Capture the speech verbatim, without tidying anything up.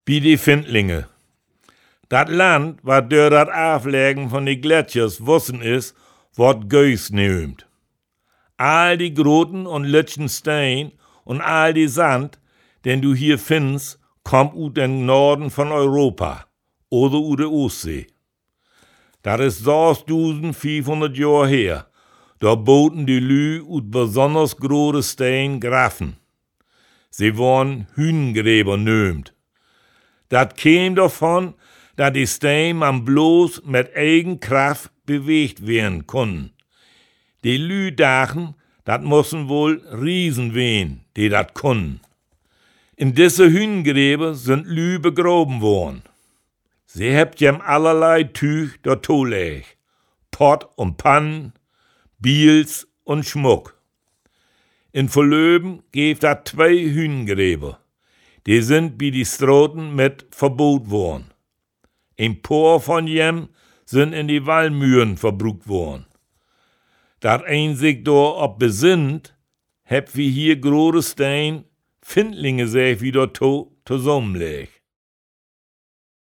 Wie die Findlinge. Dat Land, wat durch dat Aflegen von die Gletschers wussen is, wordt Geus neumt. All die groten und lütschen Stein und all die Sand, den du hier findest, kommt aus dem Norden von Europa oder aus der Ostsee. Das ist sechstausendfünfhundert Jahre her. Da boten die Lü aus besonders große Stein Grafen. Sie waren Hünengräber nömt. Dat käm davon, dass die Steine man bloß mit eigen Kraft bewegt werden konnten. Die Lü dachten, dat mussen wohl Riesen wehen, die dat können. In diese Hünengräber sind Lü begraben worden. Sie hebt jem allerlei Tüch dort toleg, Pott und Pannen, Biels und Schmuck. In Verlöben gibt dat zwei Hünengräber. Die sind wie die Stroten mit verbot worden. Ein paar von jem sind in die Wallmühren verbrucht worden. Dat ein sich da ob besinnt, heb wie hier große Stein Findlinge seh wieder to zusammenleg.